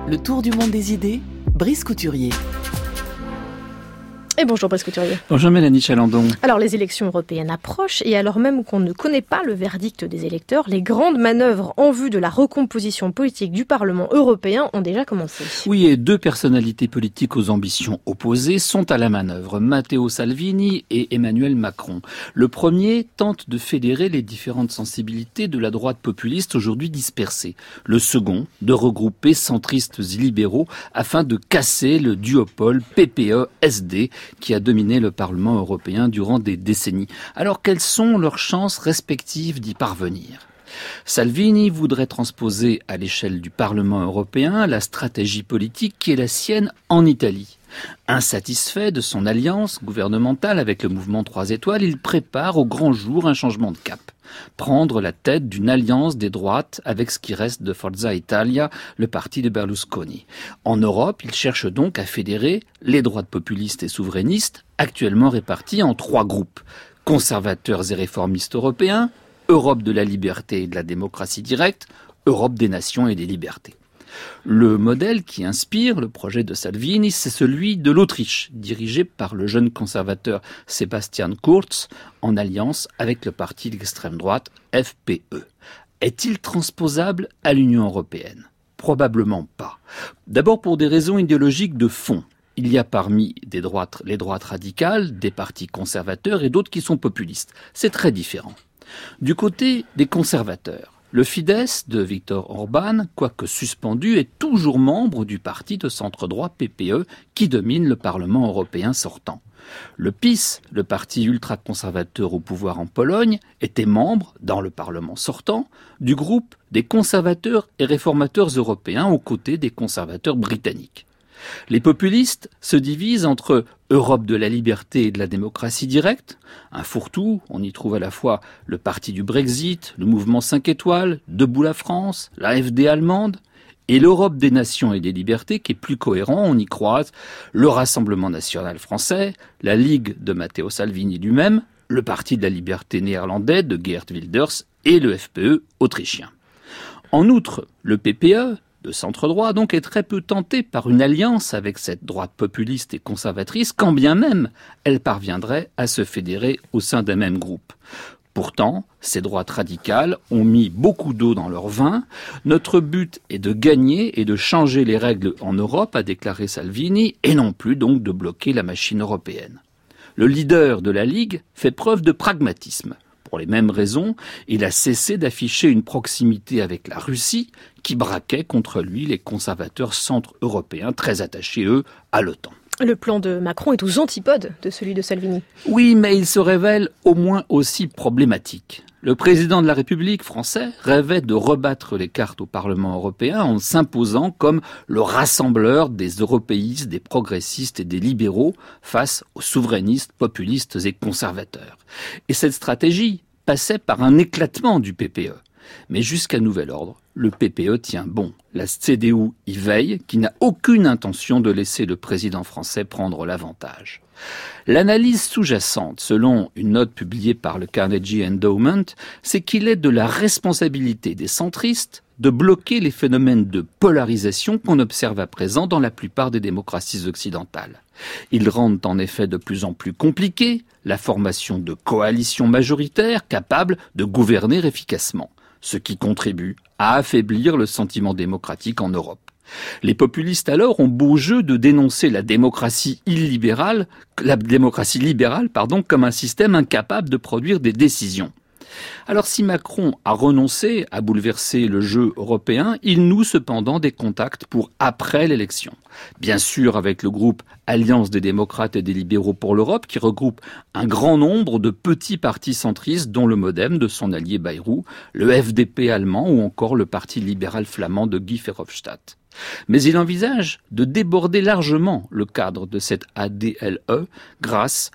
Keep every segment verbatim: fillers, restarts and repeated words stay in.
Le tour du monde des idées, Brice Couturier. Et bonjour Brice Couturier. Bonjour Mélanie Chalandon. Alors les élections européennes approchent et alors même qu'on ne connaît pas le verdict des électeurs, les grandes manœuvres en vue de la recomposition politique du Parlement européen ont déjà commencé. Oui, et deux personnalités politiques aux ambitions opposées sont à la manœuvre, Matteo Salvini et Emmanuel Macron. Le premier tente de fédérer les différentes sensibilités de la droite populiste aujourd'hui dispersée. Le second, de regrouper centristes et libéraux afin de casser le duopole P P E S D qui a dominé le Parlement européen durant des décennies. Alors, quelles sont leurs chances respectives d'y parvenir ? Salvini voudrait transposer à l'échelle du Parlement européen la stratégie politique qui est la sienne en Italie. Insatisfait de son alliance gouvernementale avec le mouvement trois étoiles, il prépare au grand jour un changement de cap. Prendre la tête d'une alliance des droites avec ce qui reste de Forza Italia, le parti de Berlusconi. En Europe, il cherche donc à fédérer les droites populistes et souverainistes, actuellement répartis en trois groupes. Conservateurs et réformistes européens, Europe de la liberté et de la démocratie directe, Europe des nations et des libertés. Le modèle qui inspire le projet de Salvini, c'est celui de l'Autriche, dirigé par le jeune conservateur Sebastian Kurz, en alliance avec le parti d'extrême droite F P E. Est-il transposable à l'Union européenne ? Probablement pas. D'abord pour des raisons idéologiques de fond. Il y a parmi des droites, les droites radicales, des partis conservateurs et d'autres qui sont populistes. C'est très différent. Du côté des conservateurs, le Fidesz de Viktor Orban, quoique suspendu, est toujours membre du parti de centre-droit P P E qui domine le Parlement européen sortant. Le PiS, le parti ultra-conservateur au pouvoir en Pologne, était membre, dans le Parlement sortant, du groupe des conservateurs et réformateurs européens aux côtés des conservateurs britanniques. Les populistes se divisent entre Europe de la liberté et de la démocratie directe, un fourre-tout, on y trouve à la fois le parti du Brexit, le mouvement cinq étoiles, Debout la France, la F D allemande, et l'Europe des nations et des libertés qui est plus cohérent, on y croise le Rassemblement national français, la Ligue de Matteo Salvini lui-même, le Parti de la liberté néerlandais de Geert Wilders et le F P E autrichien. En outre, le P P E, de centre-droit, donc, est très peu tenté par une alliance avec cette droite populiste et conservatrice, quand bien même elle parviendrait à se fédérer au sein d'un même groupe. Pourtant, ces droites radicales ont mis beaucoup d'eau dans leur vin. Notre but est de gagner et de changer les règles en Europe, a déclaré Salvini, et non plus donc de bloquer la machine européenne. Le leader de la Ligue fait preuve de pragmatisme. Pour les mêmes raisons, il a cessé d'afficher une proximité avec la Russie qui braquait contre lui les conservateurs centre-européens très attachés, eux, à l'OTAN. Le plan de Macron est aux antipodes de celui de Salvini. Oui, mais il se révèle au moins aussi problématique. Le président de la République français rêvait de rebattre les cartes au Parlement européen en s'imposant comme le rassembleur des européistes, des progressistes et des libéraux face aux souverainistes, populistes et conservateurs. Et cette stratégie passait par un éclatement du P P E. Mais jusqu'à nouvel ordre, le P P E tient bon. La C D U y veille, qui n'a aucune intention de laisser le président français prendre l'avantage. L'analyse sous-jacente, selon une note publiée par le Carnegie Endowment, c'est qu'il est de la responsabilité des centristes de bloquer les phénomènes de polarisation qu'on observe à présent dans la plupart des démocraties occidentales. Ils rendent en effet de plus en plus compliqué la formation de coalitions majoritaires capables de gouverner efficacement, ce qui contribue à affaiblir le sentiment démocratique en Europe. Les populistes alors ont beau jeu de dénoncer la démocratie illibérale, la démocratie libérale, pardon, comme un système incapable de produire des décisions. Alors si Macron a renoncé à bouleverser le jeu européen, il noue cependant des contacts pour après l'élection. Bien sûr avec le groupe Alliance des démocrates et des libéraux pour l'Europe qui regroupe un grand nombre de petits partis centristes dont le MoDem de son allié Bayrou, le F D P allemand ou encore le parti libéral flamand de Guy Verhofstadt. Mais il envisage de déborder largement le cadre de cette A D L E grâce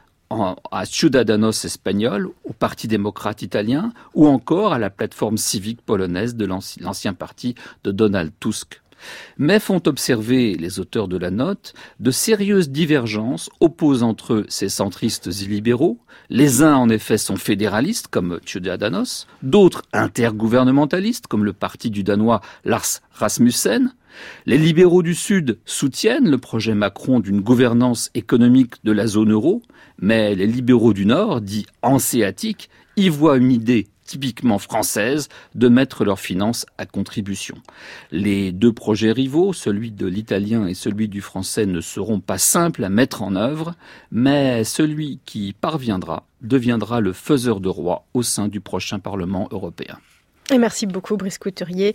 à Ciudadanos espagnol, au Parti démocrate italien ou encore à la plateforme civique polonaise de l'ancien parti de Donald Tusk. mais font observer les auteurs de la note de sérieuses divergences opposent entre eux ces centristes et libéraux. Les uns en effet sont fédéralistes comme Ciudadanos, d'autres intergouvernementalistes comme le parti du Danois Lars Rasmussen. Les libéraux du Sud soutiennent le projet Macron d'une gouvernance économique de la zone euro, mais les libéraux du Nord, dits hanséatiques, y voient une idée typiquement française de mettre leurs finances à contribution. Les deux projets rivaux, celui de l'italien et celui du français, ne seront pas simples à mettre en œuvre, mais celui qui y parviendra deviendra le faiseur de roi au sein du prochain Parlement européen. Et merci beaucoup Brice Couturier.